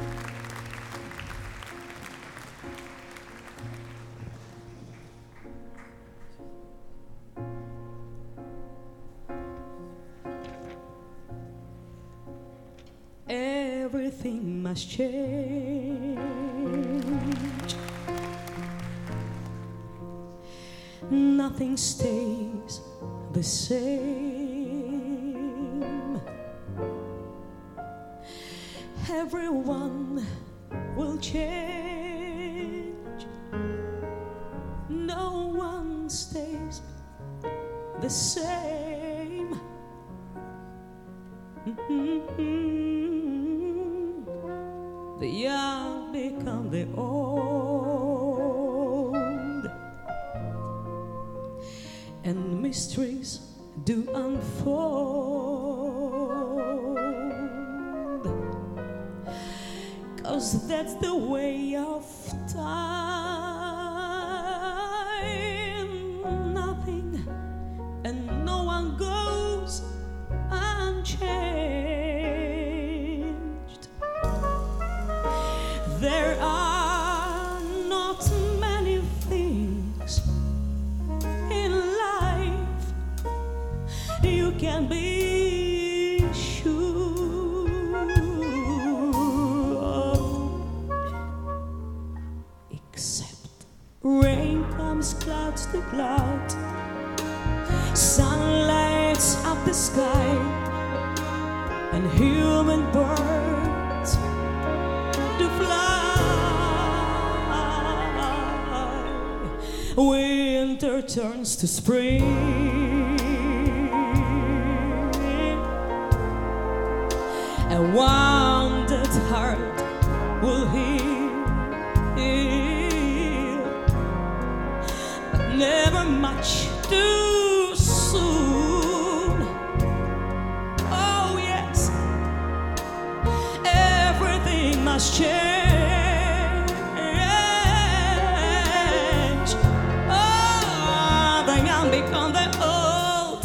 Everything must change. Nothing stays the same. Everyone will change. No one stays the same. The young become the old, and mysteries do unfold, 'cause that's the way of time. Nothing and no one goes unchanged. There are not many things in life you can be sure of, except rain comes clouds to cloud, sun lights up the sky, and human birds to fly. Winter turns to spring, a wounded heart will heal, but never much too soon. Oh yes, everything must change. Oh, the young become the old,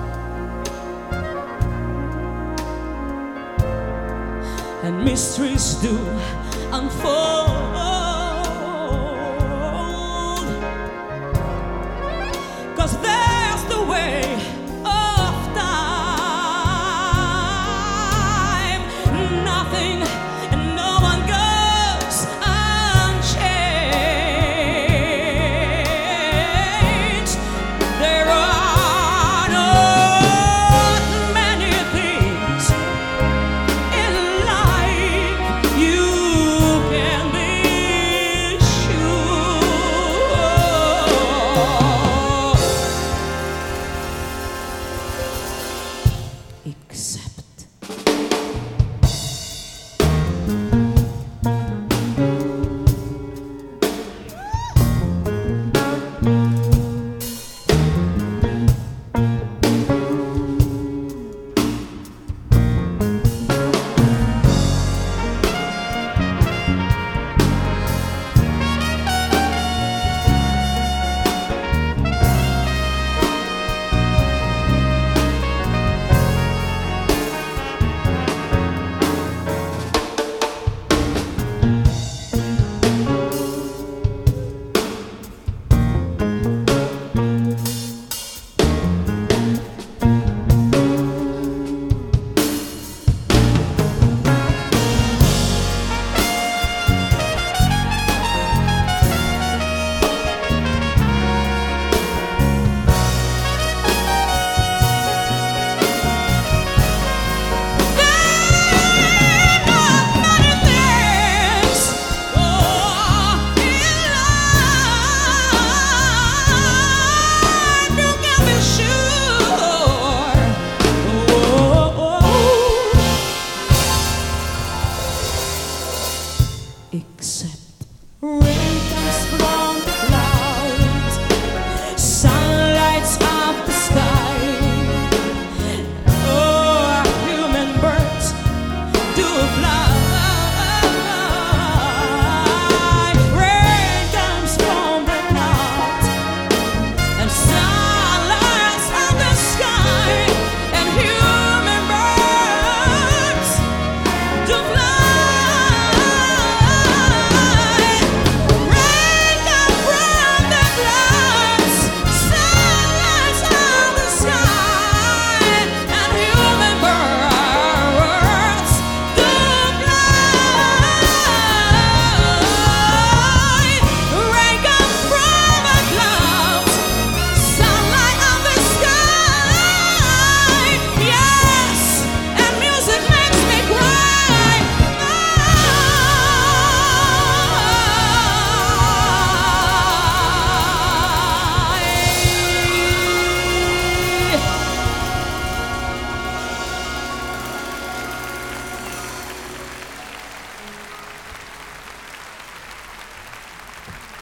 and mysteries do unfold, 'cause there's the way of time. Nothing and no one goes unchanged. There are not many things in life you can be sure, except except rain.